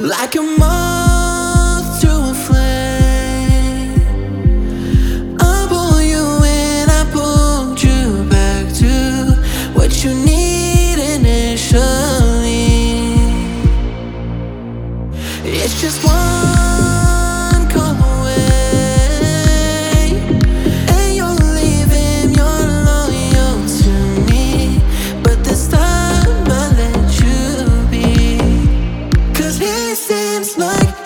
Like a moth to a flame, I pull you in, I pulled you back to what you need initially. It's just one call away, and you're leaving, you're loyal to me, but this time I let you be. 'Cause he seems like